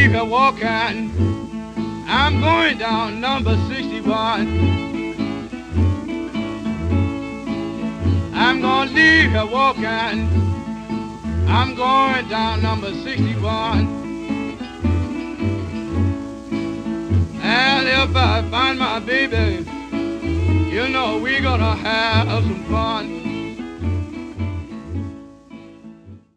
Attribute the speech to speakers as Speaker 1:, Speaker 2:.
Speaker 1: leave here walking. I'm going down number 61. I'm gonna leave here walking. I'm going down number 61. And if I find my baby, you know we're gonna have some fun.